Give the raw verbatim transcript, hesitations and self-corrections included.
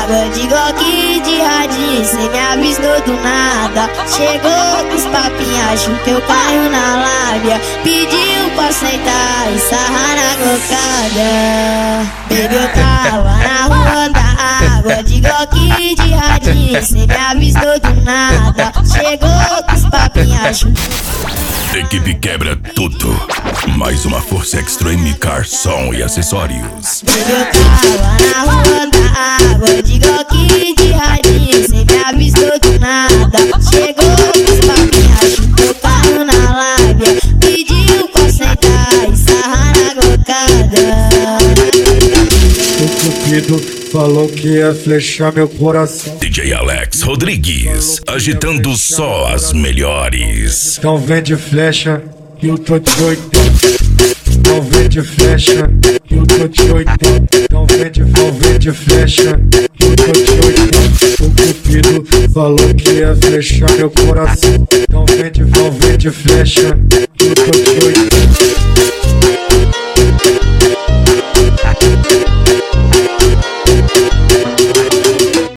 água de Glock de radinho, cê me avistou do nada. Chegou com os papinhos, achou que eu caio na lábia. Pediu pra sentar e sarrar na glocada. Baby, eu tava na rua da água de Glock de radinho, cê me avistou do nada. Chegou com os papinhos, achou... Equipe quebra tudo. Mais uma Força Extra M Car Som e acessórios. Baby, eu tava na rua da água de Glock de radinho, cê me avistou do nada. Chegou com os papinhos, achou que eu caio na lábia. Pediu pra sentar e sarrar na glocada. O Cupido falou que ia flechar meu coração. D J Alex Rodrigues, agitando só as melhores. Então vem de flecha, eu tô de oitenta. Então vem de flecha, eu tô de oitenta. Então vem de, então vem de flecha, eu tô de oitenta. O Cupido falou que ia flechar meu coração. Então vem de, então vem de flecha, eu tô de oitenta.